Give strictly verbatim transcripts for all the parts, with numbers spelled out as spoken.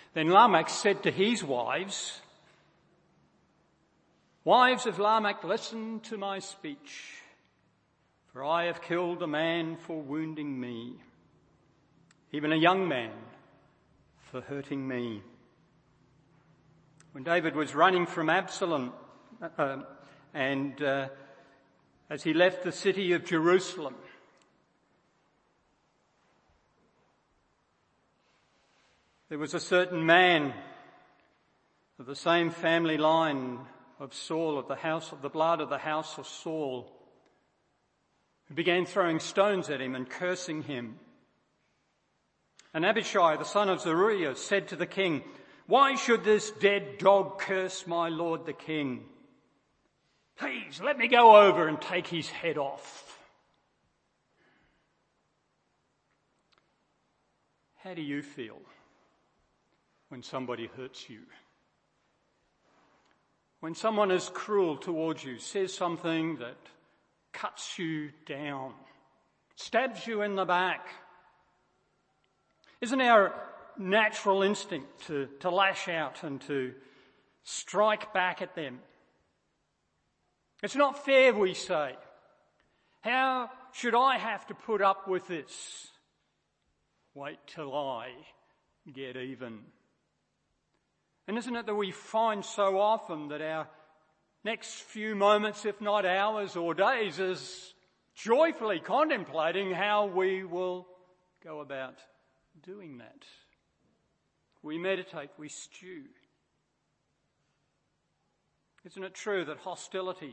Then Lamech said to his wives, "Wives of Lamech, listen to my speech, for I have killed a man for wounding me, even a young man for hurting me." When David was running from Absalom, uh, and uh, as he left the city of Jerusalem, there was a certain man of the same family line of Saul, of the house of the blood of the house of Saul, who began throwing stones at him and cursing him. And Abishai, the son of Zeruiah, said to the king, "Why should this dead dog curse my lord the king? Please, let me go over and take his head off." How do you feel when somebody hurts you? When someone is cruel towards you, says something that cuts you down, stabs you in the back, isn't our natural instinct to, to lash out and to strike back at them? It's not fair, we say. How should I have to put up with this? Wait till I get even. And isn't it that we find so often that our next few moments, if not hours or days, is joyfully contemplating how we will go about doing that? We meditate, we stew. Isn't it true that hostility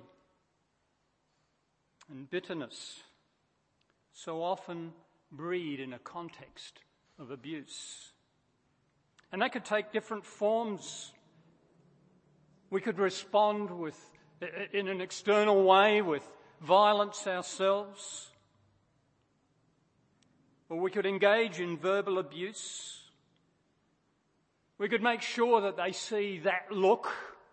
and bitterness so often breed in a context of abuse? And that could take different forms. We could respond with, in an external way, with violence ourselves. Or we could engage in verbal abuse. We could make sure that they see that look.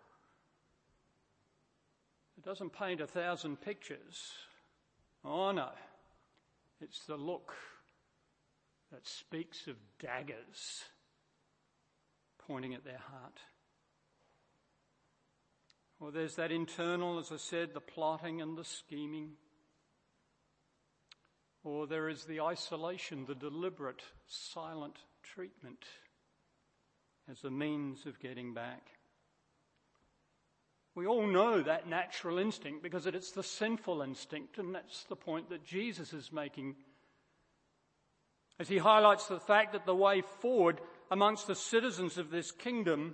It doesn't paint a thousand pictures. Oh no, it's the look that speaks of daggers pointing at their heart. Or there's that internal, as I said, the plotting and the scheming. Or there is the isolation, the deliberate, silent treatment as a means of getting back. We all know that natural instinct because it's the sinful instinct, and that's the point that Jesus is making as he highlights the fact that the way forward amongst the citizens of this kingdom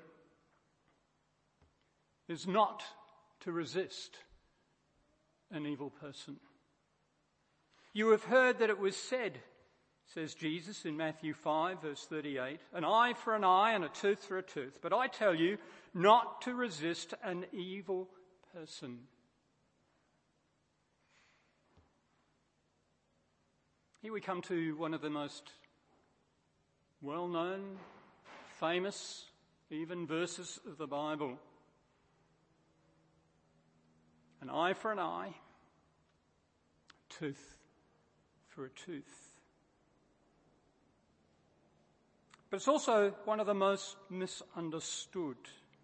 is not to resist an evil person. You have heard that it was said, says Jesus in Matthew five, verse thirty-eight, "An eye for an eye and a tooth for a tooth. But I tell you not to resist an evil person." Here we come to one of the most well-known, famous, even verses of the Bible. An eye for an eye, a tooth for a tooth. But it's also one of the most misunderstood.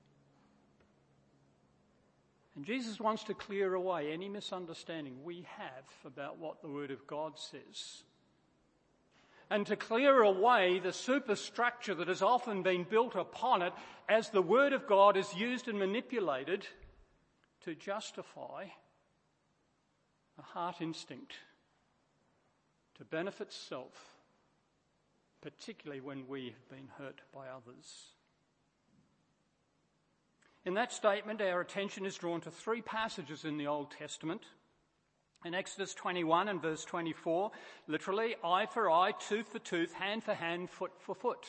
And Jesus wants to clear away any misunderstanding we have about what the Word of God says. And to clear away the superstructure that has often been built upon it as the Word of God is used and manipulated to justify a heart instinct to benefit self, particularly when we have been hurt by others. In that statement, our attention is drawn to three passages in the Old Testament. In Exodus twenty-one and verse twenty-four, literally, eye for eye, tooth for tooth, hand for hand, foot for foot.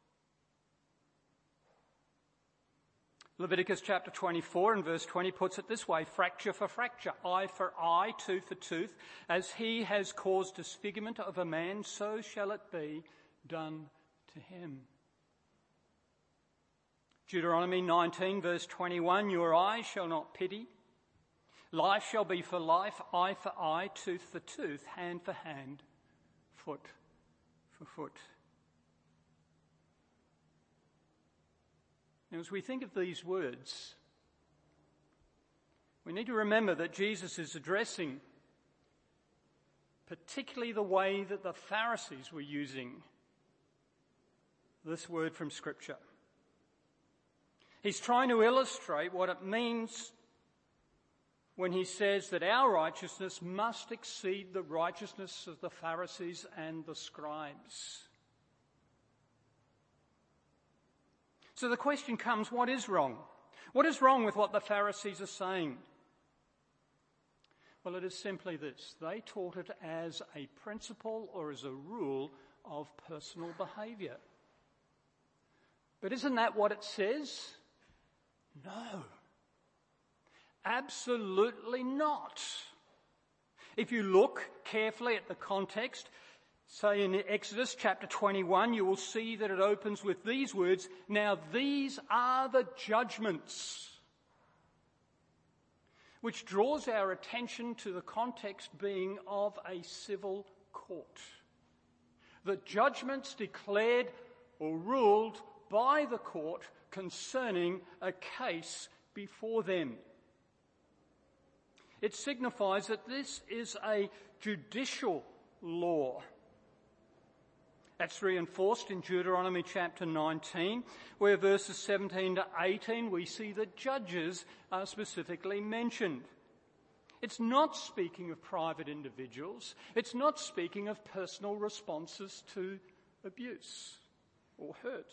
Leviticus chapter twenty-four and verse twenty puts it this way, fracture for fracture, eye for eye, tooth for tooth. As he has caused disfigurement of a man, so shall it be done to him. Deuteronomy nineteen verse twenty-one, your eye shall not pity. Life shall be for life, eye for eye, tooth for tooth, hand for hand, foot for foot. And as we think of these words, we need to remember that Jesus is addressing particularly the way that the Pharisees were using this word from Scripture. He's trying to illustrate what it means when he says that our righteousness must exceed the righteousness of the Pharisees and the scribes. So the question comes, what is wrong? What is wrong with what the Pharisees are saying? Well, it is simply this. They taught it as a principle or as a rule of personal behaviour. But isn't that what it says? No. Absolutely not. If you look carefully at the context, say in Exodus chapter twenty-one, you will see that it opens with these words, "Now these are the judgments," which draws our attention to the context being of a civil court. The judgments declared or ruled by the court concerning a case before them. It signifies that this is a judicial law. That's reinforced in Deuteronomy chapter nineteen, where verses seventeen to eighteen we see that judges are specifically mentioned. It's not speaking of private individuals. It's not speaking of personal responses to abuse or hurt.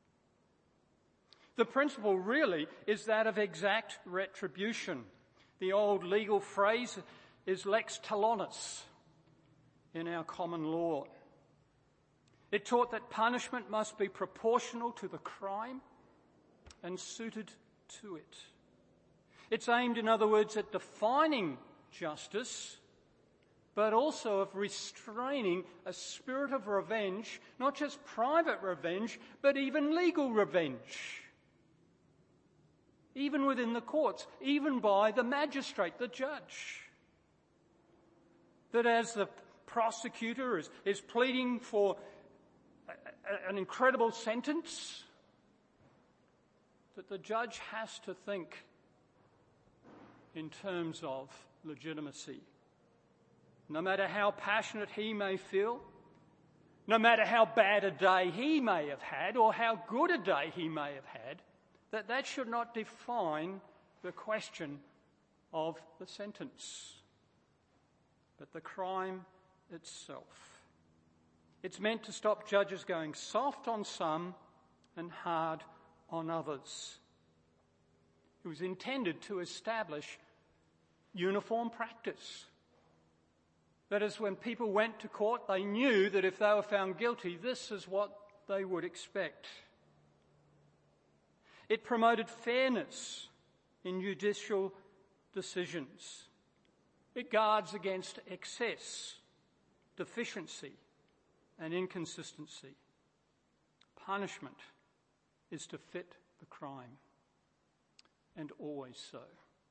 The principle really is that of exact retribution. The old legal phrase is lex talionis in our common law. It taught that punishment must be proportional to the crime and suited to it. It's aimed, in other words, at defining justice, but also of restraining a spirit of revenge, not just private revenge, but even legal revenge. Even within the courts, even by the magistrate, the judge. That as the prosecutor is, is pleading for a, a, an incredible sentence, that the judge has to think in terms of legitimacy. No matter how passionate he may feel, no matter how bad a day he may have had or how good a day he may have had, that that should not define the question of the sentence, but the crime itself. It's meant to stop judges going soft on some and hard on others. It was intended to establish uniform practice. That is, when people went to court, they knew that if they were found guilty, this is what they would expect. It promoted fairness in judicial decisions. It guards against excess, deficiency, and inconsistency. Punishment is to fit the crime, and always so.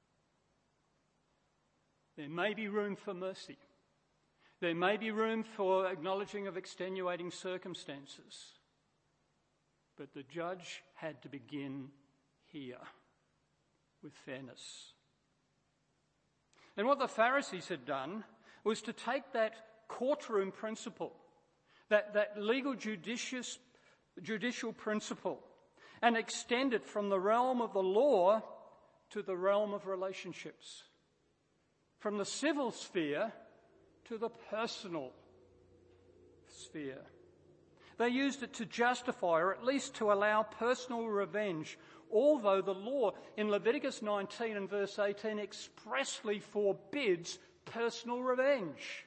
There may be room for mercy. There may be room for acknowledging of extenuating circumstances. But the judge had to begin here with fairness. And what the Pharisees had done was to take that courtroom principle, that, that legal judicious, judicial principle, and extend it from the realm of the law to the realm of relationships, from the civil sphere to the personal sphere. They used it to justify, or at least to allow personal revenge, although the law in Leviticus nineteen and verse eighteen expressly forbids personal revenge.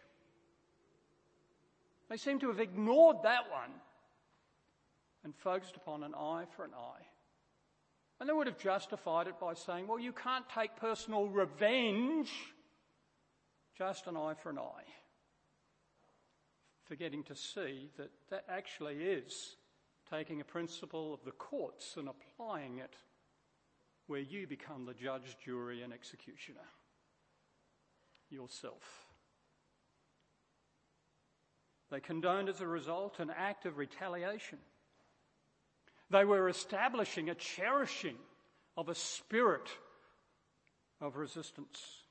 They seem to have ignored that one and focused upon an eye for an eye. And they would have justified it by saying, well, you can't take personal revenge, just an eye for an eye. Forgetting to see that that actually is taking a principle of the courts and applying it where you become the judge, jury, and executioner yourself. They condoned as a result an act of retaliation. They were establishing a cherishing of a spirit of resistance.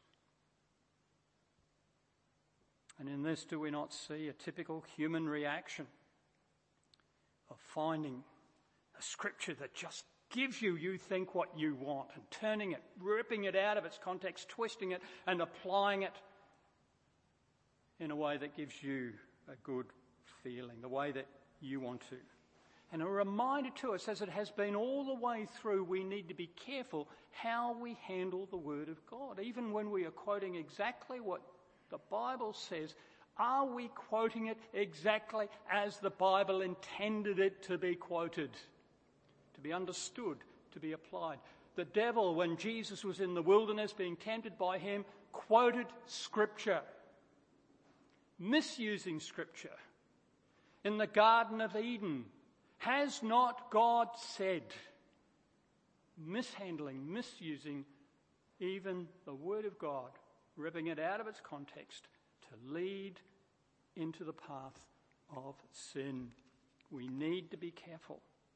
And in this, do we not see a typical human reaction of finding a scripture that just gives you, you think, what you want, and turning it, ripping it out of its context, twisting it, and applying it in a way that gives you a good feeling, the way that you want to. And a reminder to us, as it has been all the way through, we need to be careful how we handle the Word of God. Even when we are quoting exactly what the Bible says, are we quoting it exactly as the Bible intended it to be quoted, to be understood, to be applied? The devil, when Jesus was in the wilderness being tempted by him, quoted Scripture, misusing Scripture. In the Garden of Eden, has not God said? Mishandling, misusing even the Word of God, ripping it out of its context to lead into the path of sin. We need to be careful.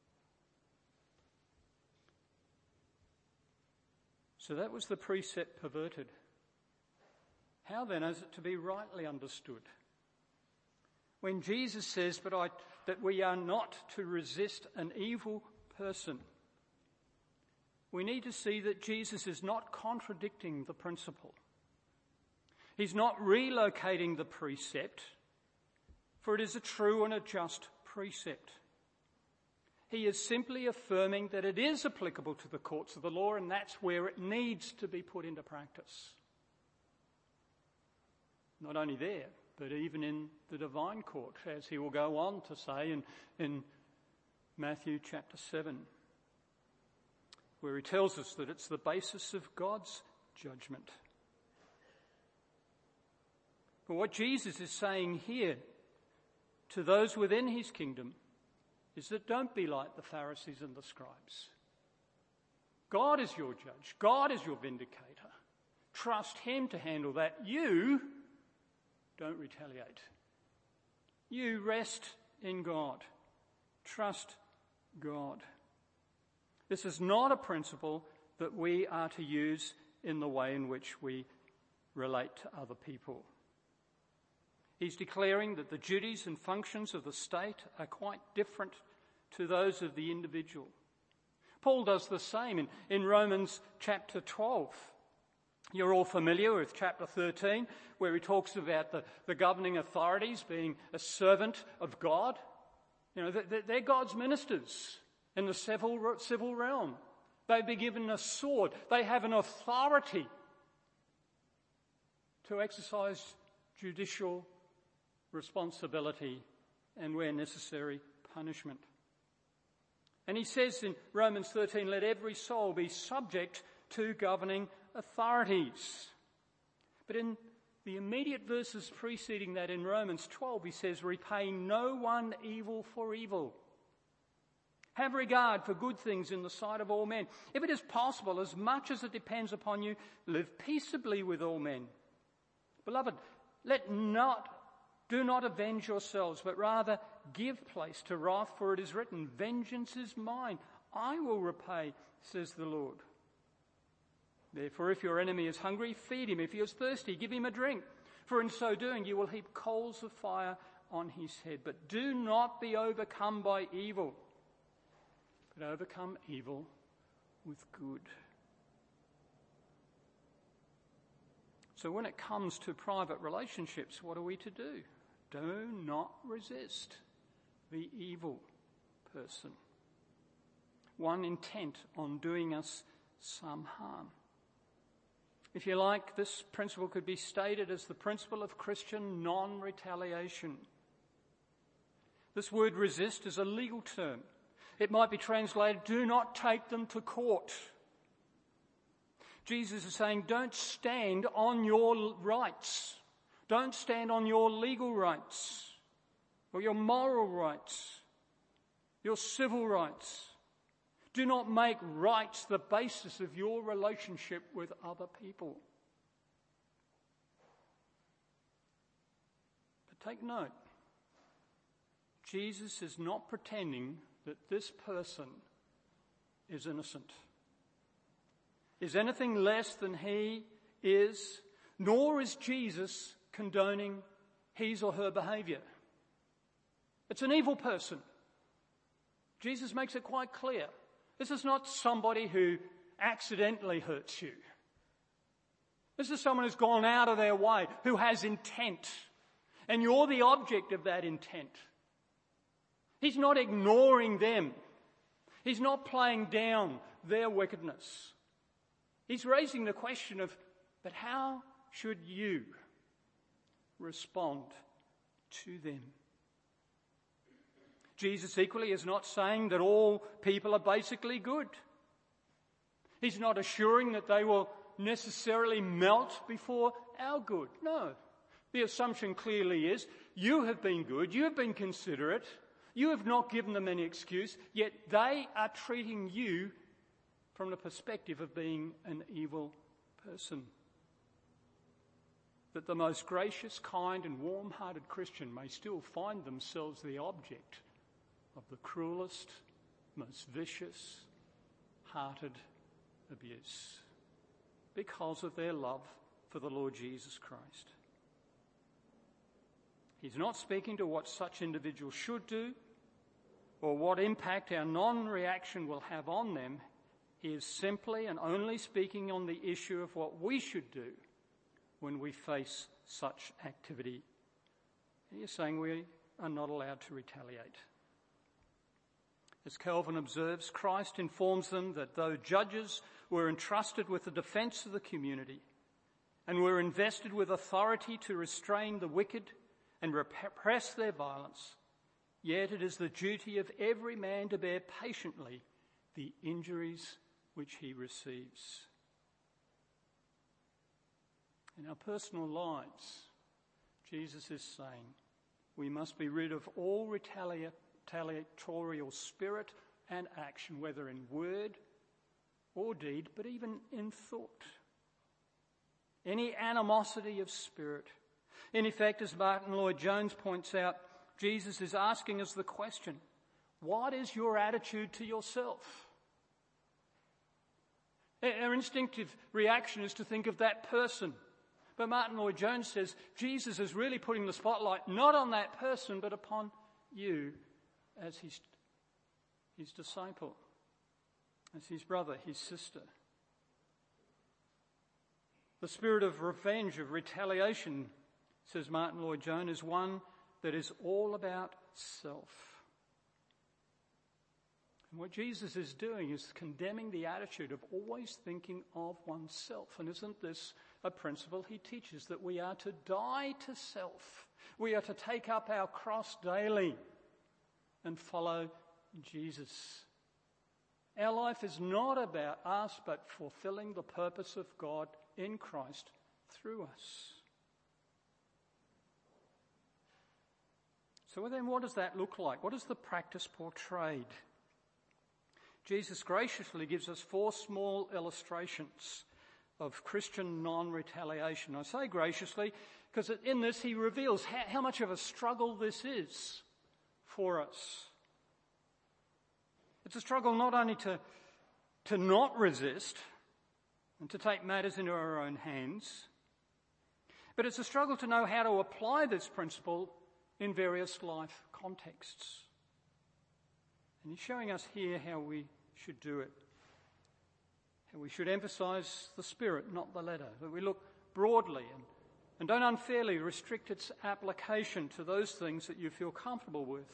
So that was the precept perverted. How then is it to be rightly understood? When Jesus says but I, that we are not to resist an evil person, we need to see that Jesus is not contradicting the principle. He's not relocating the precept, for it is a true and a just precept. He is simply affirming that it is applicable to the courts of the law, and that's where it needs to be put into practice. Not only there, but even in the divine court, as he will go on to say in, in Matthew chapter seven, where he tells us that it's the basis of God's judgment. But what Jesus is saying here to those within his kingdom is that don't be like the Pharisees and the scribes. God is your judge. God is your vindicator. Trust him to handle that. You don't retaliate. You rest in God. Trust God. This is not a principle that we are to use in the way in which we relate to other people. He's declaring that the duties and functions of the state are quite different to those of the individual. Paul does the same in, in Romans chapter twelve. You're all familiar with chapter thirteen, where he talks about the, the governing authorities being a servant of God. You know, they're, they're God's ministers in the civil, civil realm. They've been given a sword. They have an authority to exercise judicial responsibility and, where necessary, punishment. And he says in Romans thirteen, let every soul be subject to governing authorities. But in the immediate verses preceding that in Romans twelve, he says, repay no one evil for evil. Have regard for good things in the sight of all men. If it is possible, as much as it depends upon you, live peaceably with all men. Beloved, let not, do not avenge yourselves, but rather give place to wrath, for it is written, vengeance is mine, I will repay, says the Lord. Therefore, if your enemy is hungry, feed him. If he is thirsty, give him a drink. For in so doing, you will heap coals of fire on his head. But do not be overcome by evil, but overcome evil with good. So when it comes to private relationships, what are we to do? Do not resist the evil person, one intent on doing us some harm. If you like, this principle could be stated as the principle of Christian non-retaliation. This word resist is a legal term. It might be translated, do not take them to court. Jesus is saying, don't stand on your rights. Don't stand on your legal rights or your moral rights, your civil rights. Do not make rights the basis of your relationship with other people. But take note, Jesus is not pretending that this person is innocent, is anything less than he is, nor is Jesus condoning his or her behaviour. It's an evil person. Jesus makes it quite clear. This is not somebody who accidentally hurts you. This is someone who's gone out of their way, who has intent. And you're the object of that intent. He's not ignoring them. He's not playing down their wickedness. He's raising the question of, but how should you respond to them? Jesus equally is not saying that all people are basically good. He's not assuring that they will necessarily melt before our good. No. The assumption clearly is, you have been good, you have been considerate, you have not given them any excuse, yet they are treating you from the perspective of being an evil person. That the most gracious, kind and warm-hearted Christian may still find themselves the object of the cruelest, most vicious-hearted abuse because of their love for the Lord Jesus Christ. He's not speaking to what such individuals should do or what impact our non-reaction will have on them. He is simply and only speaking on the issue of what we should do when we face such activity. He is saying we are not allowed to retaliate. As Calvin observes, Christ informs them that though judges were entrusted with the defence of the community and were invested with authority to restrain the wicked and repress their violence, yet it is the duty of every man to bear patiently the injuries which he receives. In our personal lives, Jesus is saying we must be rid of all retaliatory spirit and action, whether in word or deed, but even in thought. Any animosity of spirit. In effect, as Martin Lloyd-Jones points out, Jesus is asking us the question, what is your attitude to yourself? Our instinctive reaction is to think of that person. But Martin Lloyd-Jones says Jesus is really putting the spotlight not on that person, but upon you as his, his disciple, as his brother, his sister. The spirit of revenge, of retaliation, says Martin Lloyd-Jones, is one that is all about self. And what Jesus is doing is condemning the attitude of always thinking of oneself. And isn't this a principle he teaches, that we are to die to self? We are to take up our cross daily and follow Jesus. Our life is not about us, but fulfilling the purpose of God in Christ through us. So then what does that look like? What is the practice portrayed? Jesus graciously gives us four small illustrations of Christian non-retaliation. I say graciously because in this he reveals how, how much of a struggle this is for us. It's a struggle not only to, to not resist and to take matters into our own hands, but it's a struggle to know how to apply this principle in various life contexts. And he's showing us here how we should do it. How we should emphasise the spirit, not the letter. That we look broadly and, and don't unfairly restrict its application to those things that you feel comfortable with.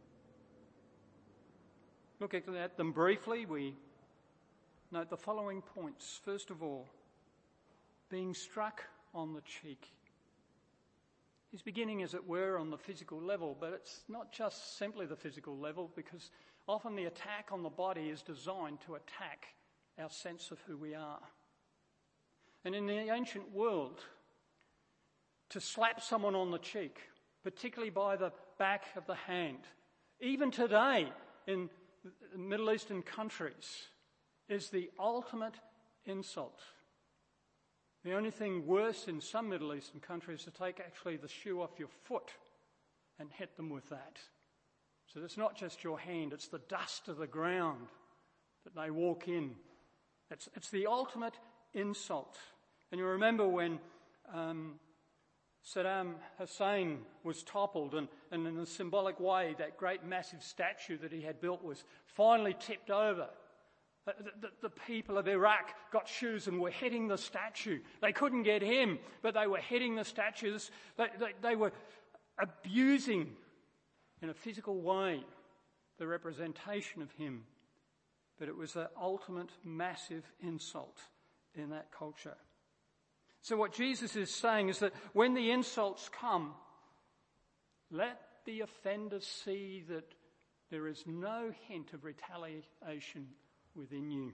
Looking at them briefly, we note the following points. First of all, being struck on the cheek. He's beginning, as it were, on the physical level, but it's not just simply the physical level, because often the attack on the body is designed to attack our sense of who we are. And in the ancient world, to slap someone on the cheek, particularly by the back of the hand, even today in Middle Eastern countries, is the ultimate insult. The only thing worse in some Middle Eastern countries is to take actually the shoe off your foot and hit them with that. So it's not just your hand, it's the dust of the ground that they walk in. It's, it's the ultimate insult. And you remember when um, Saddam Hussein was toppled, and, and in a symbolic way, that great massive statue that he had built was finally tipped over. The, the, the people of Iraq got shoes and were hitting the statue. They couldn't get him, but they were hitting the statues. They, they, they were abusing, in a physical way, the representation of him. But it was the ultimate massive insult in that culture. So what Jesus is saying is that when the insults come, let the offender see that there is no hint of retaliation within you.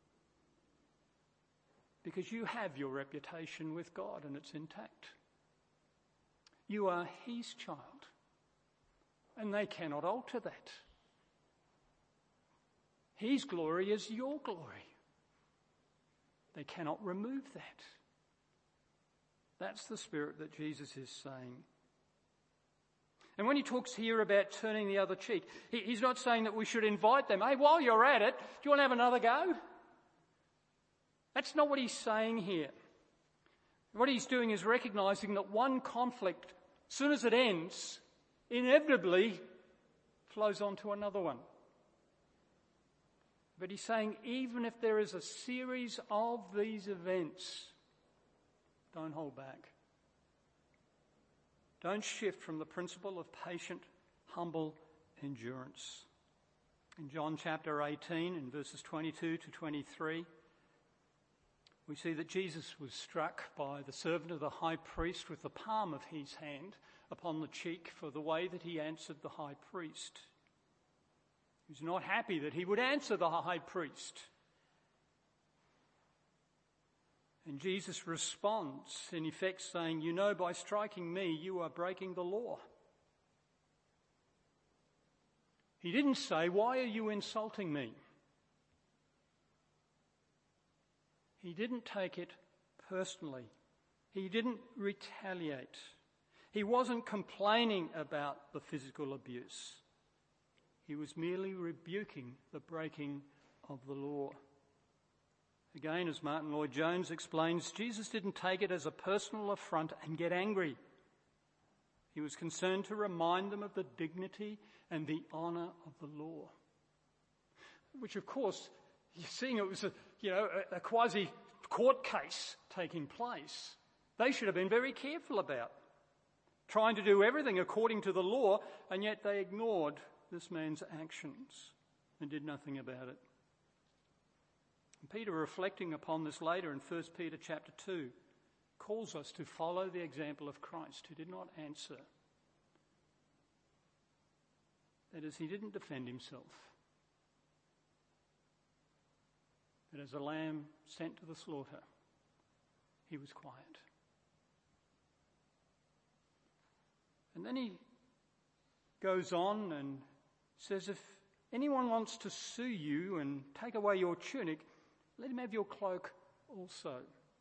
Because you have your reputation with God and it's intact. You are his child. And they cannot alter that. His glory is your glory. They cannot remove that. That's the spirit that Jesus is saying. And when he talks here about turning the other cheek, he, he's not saying that we should invite them. Hey, while you're at it, do you want to have another go? That's not what he's saying here. What he's doing is recognizing that one conflict, as soon as it ends, inevitably flows on to another one. But he's saying even if there is a series of these events, don't hold back. Don't shift from the principle of patient, humble endurance. In John chapter eighteen, in verses twenty-two to twenty-three, we see that Jesus was struck by the servant of the high priest with the palm of his hand upon the cheek for the way that he answered the high priest. He was not happy that he would answer the high priest. And Jesus responds, in effect saying, you know, by striking me, you are breaking the law. He didn't say, why are you insulting me? He didn't take it personally. He didn't retaliate. He wasn't complaining about the physical abuse. He was merely rebuking the breaking of the law. Again, as Martin Lloyd-Jones explains, Jesus didn't take it as a personal affront and get angry. He was concerned to remind them of the dignity and the honour of the law. Which, of course, you're seeing it was a, you know, a, a quasi-court case taking place. They should have been very careful about trying to do everything according to the law, and yet they ignored this man's actions and did nothing about it. And Peter, reflecting upon this later in First Peter chapter two, calls us to follow the example of Christ, who did not answer. That is, he didn't defend himself. But as a lamb sent to the slaughter, he was quiet. And then he goes on and says, if anyone wants to sue you and take away your tunic, let him have your cloak also.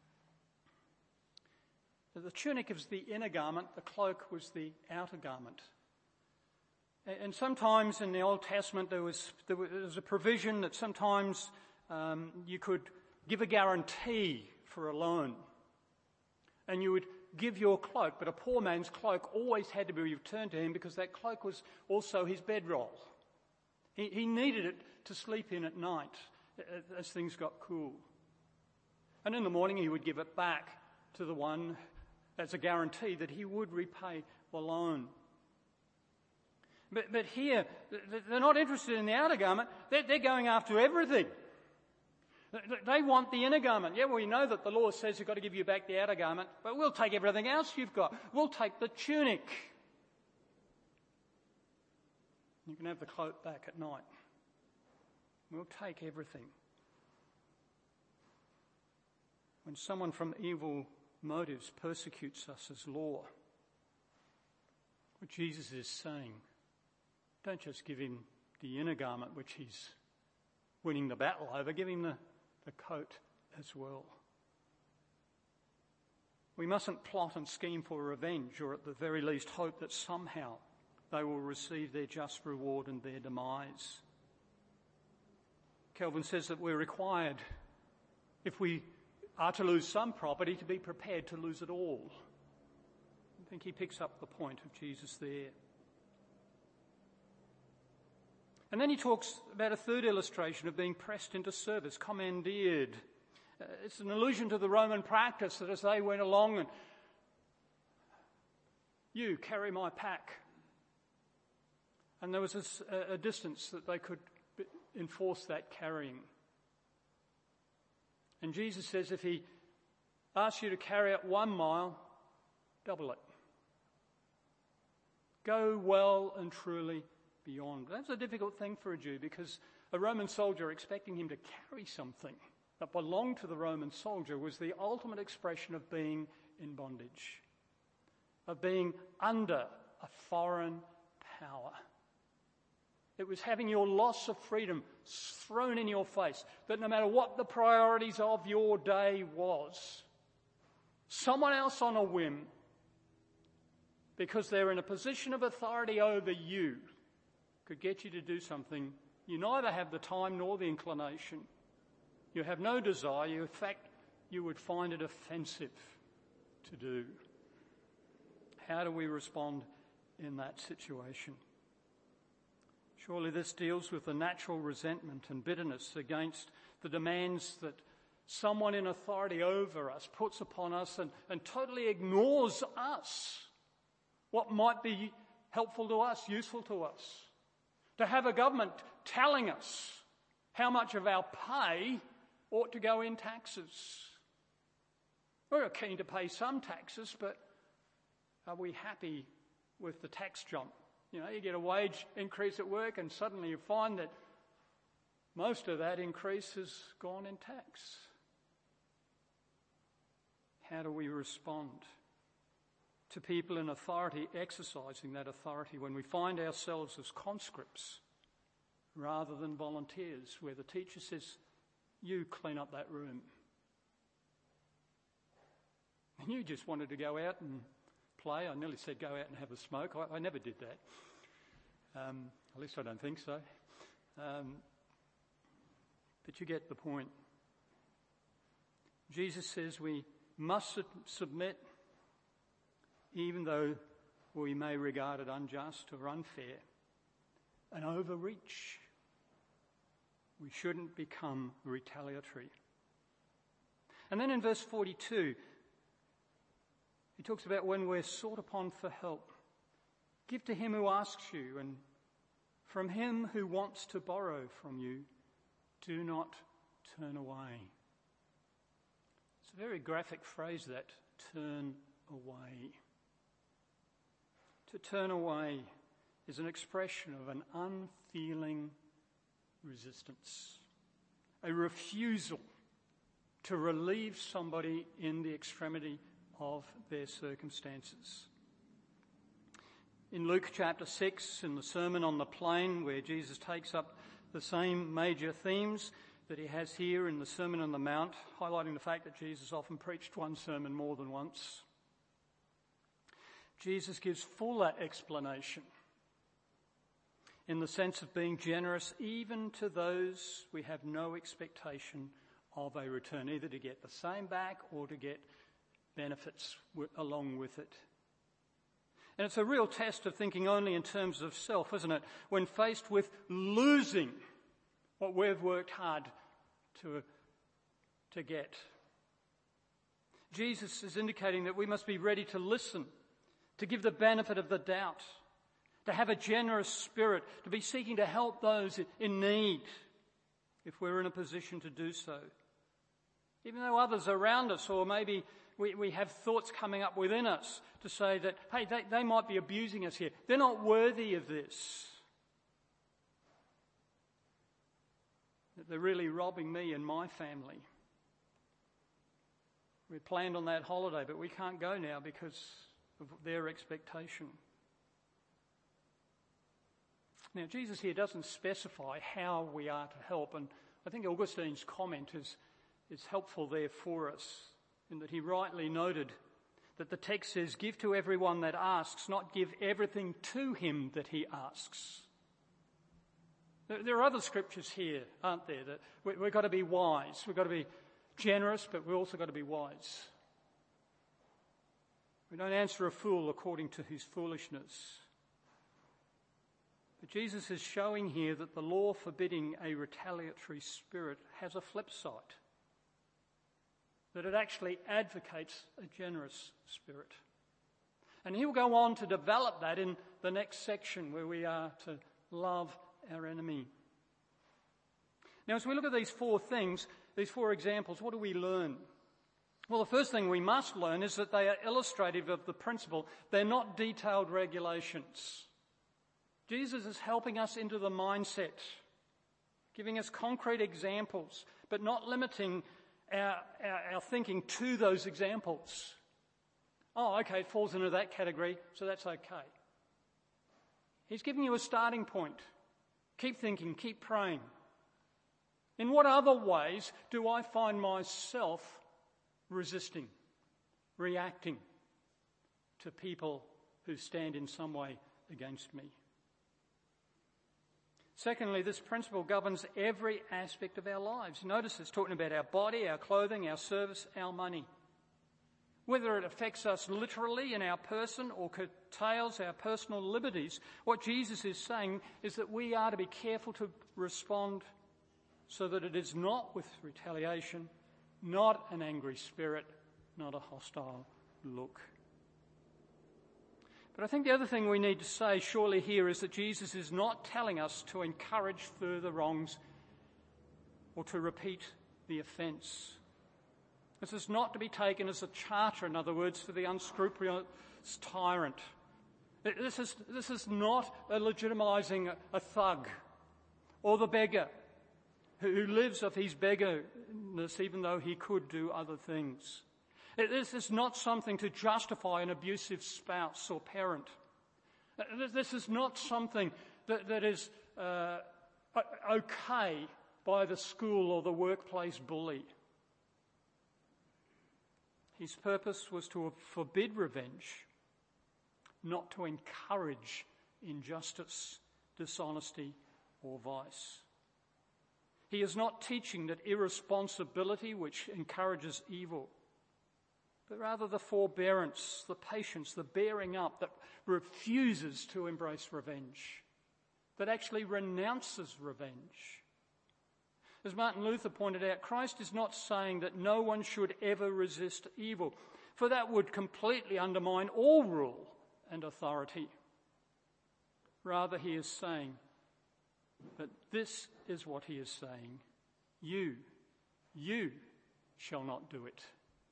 The tunic is the inner garment, the cloak was the outer garment. And sometimes in the Old Testament there was, there was a provision that sometimes um, you could give a guarantee for a loan. And you would give your cloak, but a poor man's cloak always had to be returned to him because that cloak was also his bedroll. He, he needed it to sleep in at night as things got cool. And in the morning he would give it back to the one as a guarantee that he would repay the loan. But, but here, they're not interested in the outer garment. They're, they're going after everything. They want the inner garment. Yeah, well, we know that the law says you've got to give you back the outer garment, but we'll take everything else you've got. We'll take the tunic. You can have the cloak back at night. We'll take everything. When someone from evil motives persecutes us as law, what Jesus is saying, don't just give him the inner garment which he's winning the battle over, give him the, the coat as well. We mustn't plot and scheme for revenge, or at the very least hope that somehow they will receive their just reward and their demise. Calvin says that we're required, if we are to lose some property, to be prepared to lose it all. I think he picks up the point of Jesus there. And then he talks about a third illustration of being pressed into service, commandeered. Uh, it's an allusion to the Roman practice that as they went along and, you carry my pack. And there was a, a distance that they could enforce that carrying. And Jesus says if he asks you to carry it one mile, double it. Go well and truly beyond. That's a difficult thing for a Jew because a Roman soldier expecting him to carry something that belonged to the Roman soldier was the ultimate expression of being in bondage, of being under a foreign power. It was having your loss of freedom thrown in your face, that no matter what the priorities of your day was, someone else on a whim, because they're in a position of authority over you, could get you to do something you neither have the time nor the inclination. You have no desire. You, in fact, you would find it offensive to do. How do we respond in that situation? Surely this deals with the natural resentment and bitterness against the demands that someone in authority over us puts upon us and, and totally ignores us. What might be helpful to us, useful to us. To have a government telling us how much of our pay ought to go in taxes. We're keen to pay some taxes, but are we happy with the tax jump? You know, you get a wage increase at work and suddenly you find that most of that increase has gone in tax. How do we respond to people in authority exercising that authority when we find ourselves as conscripts rather than volunteers, where the teacher says, you clean up that room. And you just wanted to go out and play. I nearly said go out and have a smoke. I, I never did that. Um, at least I don't think so. Um, but you get the point. Jesus says we must sub- submit even though we may regard it unjust or unfair, an overreach. We shouldn't become retaliatory. And then in verse forty-two, he talks about when we're sought upon for help. Give to him who asks you, and from him who wants to borrow from you, do not turn away. It's a very graphic phrase, that, turn away. To turn away is an expression of an unfeeling resistance, a refusal to relieve somebody in the extremity of their circumstances. In Luke chapter six, in the Sermon on the Plain, where Jesus takes up the same major themes that he has here in the Sermon on the Mount, highlighting the fact that Jesus often preached one sermon more than once, Jesus gives fuller explanation in the sense of being generous even to those we have no expectation of a return, either to get the same back or to get benefits w- along with it. And it's a real test of thinking only in terms of self, isn't it? When faced with losing what we've worked hard to, to get. Jesus is indicating that we must be ready to listen, to give the benefit of the doubt, to have a generous spirit, to be seeking to help those in need if we're in a position to do so. Even though others around us, or maybe we, we have thoughts coming up within us to say that, hey, they, they might be abusing us here. They're not worthy of this. That they're really robbing me and my family. We planned on that holiday, but we can't go now because of their expectation. Now, Jesus here doesn't specify how we are to help, and I think Augustine's comment is, is helpful there for us, in that he rightly noted that the text says, give to everyone that asks, not give everything to him that he asks. There are other scriptures here, aren't there, that we've got to be wise. We've got to be generous, but we've also got to be wise. We don't answer a fool according to his foolishness. But Jesus is showing here that the law forbidding a retaliatory spirit has a flip side. That it actually advocates a generous spirit. And he'll go on to develop that in the next section where we are to love our enemy. Now, as we look at these four things, these four examples, what do we learn? Well, the first thing we must learn is that they are illustrative of the principle. They're not detailed regulations. Jesus is helping us into the mindset, giving us concrete examples, but not limiting our, our, our thinking to those examples. Oh, okay, it falls into that category, so that's okay. He's giving you a starting point. Keep thinking, keep praying. In what other ways do I find myself resisting, reacting to people who stand in some way against me? Secondly, this principle governs every aspect of our lives. Notice it's talking about our body, our clothing, our service, our money. Whether it affects us literally in our person or curtails our personal liberties, what Jesus is saying is that we are to be careful to respond so that it is not with retaliation, not an angry spirit, not a hostile look. But I think the other thing we need to say surely here is that Jesus is not telling us to encourage further wrongs or to repeat the offence. This is not to be taken as a charter, in other words, for the unscrupulous tyrant. This is, this is not a legitimising a thug or the beggar who lives of his beggarness even though he could do other things. This is not something to justify an abusive spouse or parent. This is not something that, that is uh, okay by the school or the workplace bully. His purpose was to forbid revenge, not to encourage injustice, dishonesty, or vice. He is not teaching that irresponsibility which encourages evil, but rather the forbearance, the patience, the bearing up that refuses to embrace revenge, that actually renounces revenge. As Martin Luther pointed out, Christ is not saying that no one should ever resist evil, for that would completely undermine all rule and authority. Rather, he is saying that this is what he is saying. You, you shall not do it.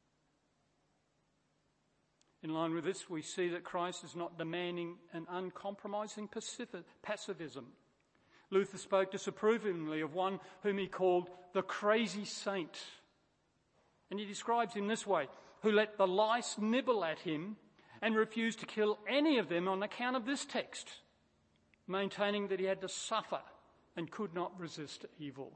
In line with this, we see that Christ is not demanding an uncompromising pacifism. Luther spoke disapprovingly of one whom he called the crazy saint. And he describes him this way, who let the lice nibble at him and refused to kill any of them on account of this text, maintaining that he had to suffer and could not resist evil.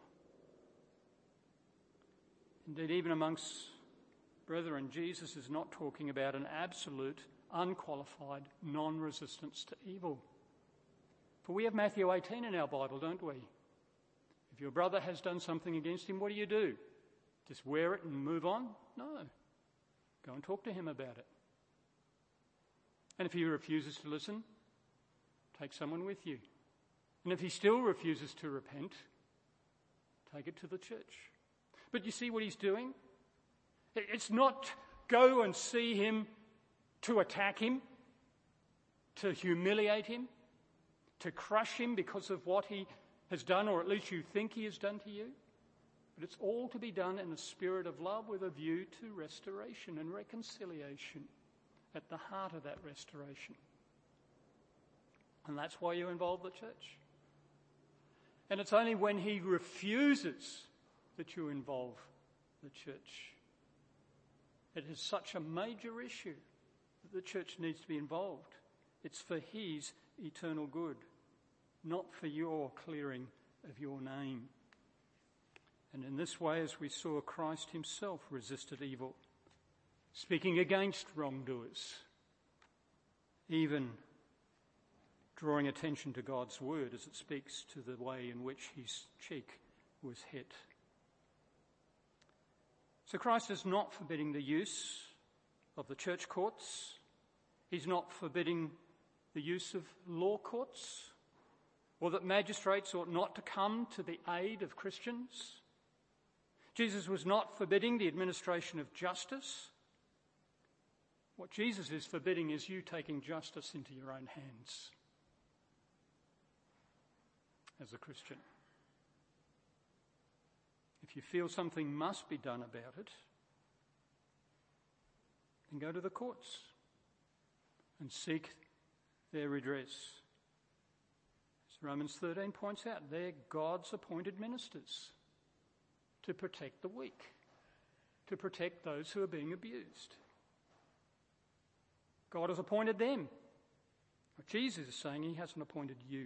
Indeed, even amongst brethren, Jesus is not talking about an absolute, unqualified non-resistance to evil. For we have Matthew eighteen in our Bible, don't we? If your brother has done something against him, what do you do? Just wear it and move on? No. Go and talk to him about it. And if he refuses to listen, take someone with you. And if he still refuses to repent, take it to the church. But you see what he's doing? It's not go and see him to attack him, to humiliate him, to crush him because of what he has done, or at least you think he has done to you. But it's all to be done in a spirit of love with a view to restoration and reconciliation at the heart of that restoration. And that's why you involve the church. And it's only when he refuses that you involve the church. It is such a major issue that the church needs to be involved. It's for his eternal good, not for your clearing of your name. And in this way, as we saw, Christ himself resisted evil. speaking against wrongdoers, even drawing attention to God's word as it speaks to the way in which his cheek was hit. So Christ is not forbidding the use of the church courts. He's not forbidding the use of law courts, or that magistrates ought not to come to the aid of Christians. Jesus was not forbidding the administration of justice. What Jesus is forbidding is you taking justice into your own hands as a Christian. If you feel something must be done about it, then go to the courts and seek their redress. As Romans thirteen points out, they're God's appointed ministers to protect the weak, to protect those who are being abused. God has appointed them. But Jesus is saying he hasn't appointed you.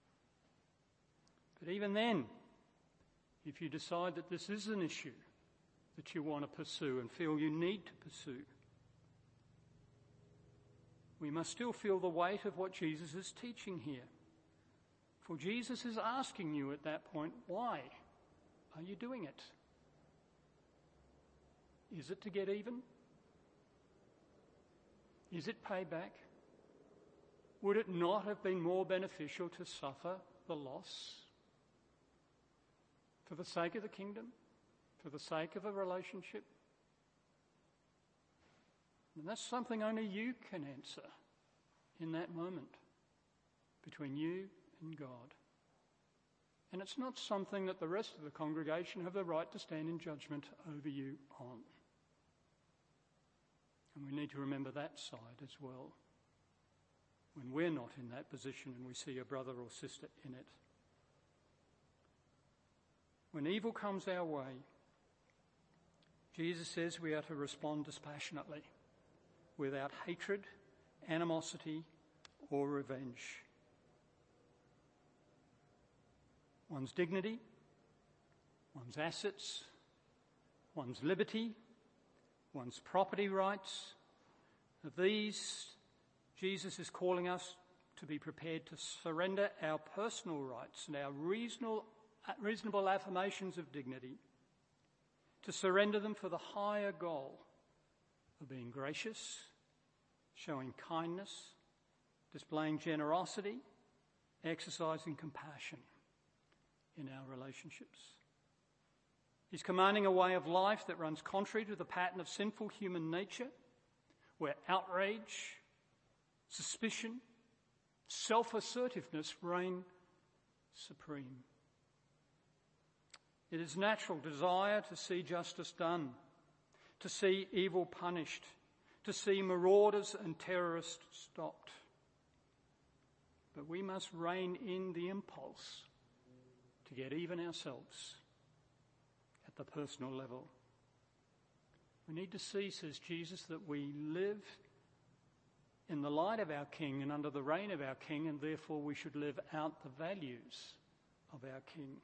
But even then, if you decide that this is an issue that you want to pursue and feel you need to pursue, we must still feel the weight of what Jesus is teaching here. For Jesus is asking you at that point, why are you doing it? Is it to get even? Is it payback? Would it not have been more beneficial to suffer the loss for the sake of the kingdom, for the sake of a relationship? And that's something only you can answer in that moment between you and God. And it's not something that the rest of the congregation have the right to stand in judgment over you on. And we need to remember that side as well when we're not in that position and we see a brother or sister in it. When evil comes our way, Jesus says we are to respond dispassionately, without hatred, animosity, or revenge. One's dignity, one's assets, one's liberty, one's property rights, of these, Jesus is calling us to be prepared to surrender our personal rights and our reasonable, reasonable affirmations of dignity, to surrender them for the higher goal of being gracious, showing kindness, displaying generosity, exercising compassion in our relationships. He's commanding a way of life that runs contrary to the pattern of sinful human nature, where outrage, suspicion, self-assertiveness reign supreme. It is natural desire to see justice done, to see evil punished, to see marauders and terrorists stopped. But we must rein in the impulse to get even ourselves at the personal level. We need to see, says Jesus, that we live in the light of our King and under the reign of our King, and therefore we should live out the values of our King.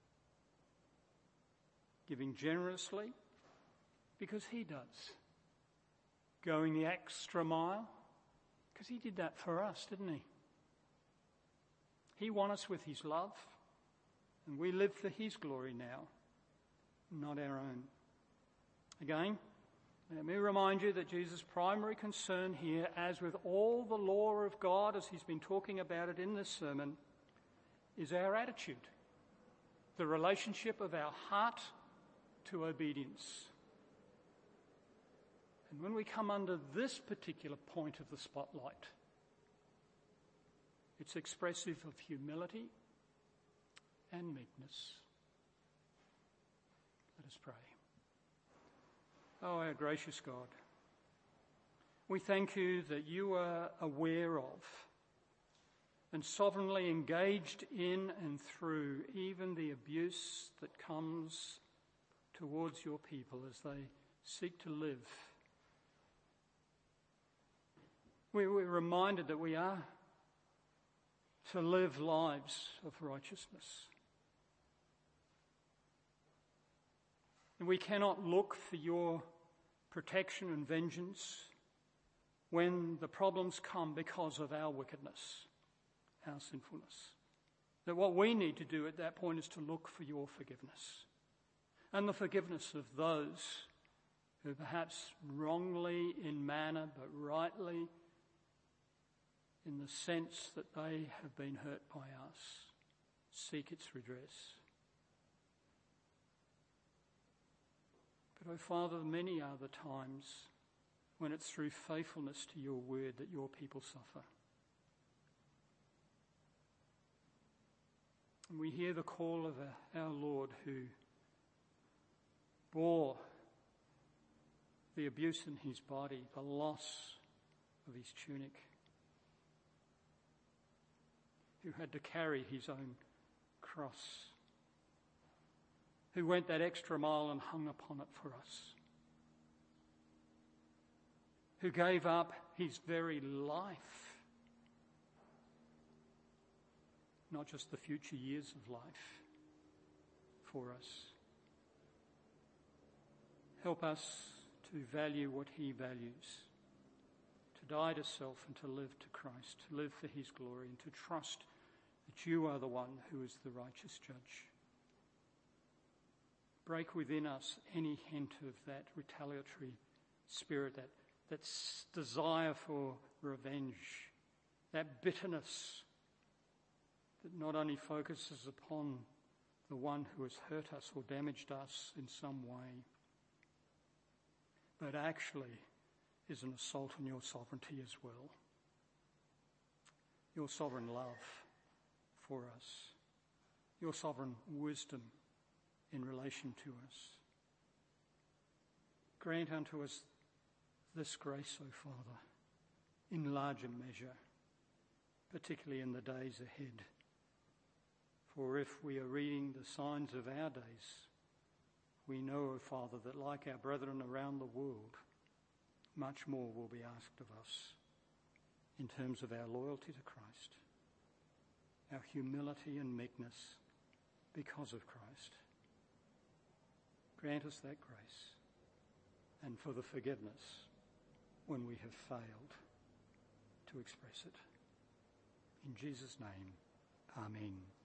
Giving generously because he does. Going the extra mile because he did that for us, didn't he? He won us with his love, and we live for his glory now, not our own. Again, let me remind you that Jesus' primary concern here, as with all the law of God, as he's been talking about it in this sermon, is our attitude, the relationship of our heart to obedience. And when we come under this particular point of the spotlight, it's expressive of humility and meekness. Let us pray. Oh, our gracious God, we thank you that you are aware of and sovereignly engaged in and through even the abuse that comes towards your people as they seek to live. We're reminded that we are to live lives of righteousness. And we cannot look for your protection and vengeance when the problems come because of our wickedness, our sinfulness. That what we need to do at that point is to look for your forgiveness and the forgiveness of those who perhaps wrongly in manner but rightly in the sense that they have been hurt by us seek its redress. But, oh Father, many are the times when it's through faithfulness to your word that your people suffer. And we hear the call of our Lord who bore the abuse in his body, the loss of his tunic, who had to carry his own cross, who went that extra mile and hung upon it for us, who gave up his very life, not just the future years of life, for us. Help us to value what he values, to die to self and to live to Christ, to live for his glory and to trust that you are the one who is the righteous judge. Break within us any hint of that retaliatory spirit, that, that desire for revenge, that bitterness that not only focuses upon the one who has hurt us or damaged us in some way, but actually is an assault on your sovereignty as well. Your sovereign love for us, your sovereign wisdom in relation to us. Grant unto us this grace, O Father, in larger measure, particularly in the days ahead. For if we are reading the signs of our days, we know, O Father, that like our brethren around the world, much more will be asked of us in terms of our loyalty to Christ, our humility and meekness because of Christ. Grant us that grace and for the forgiveness when we have failed to express it. In Jesus' name, amen.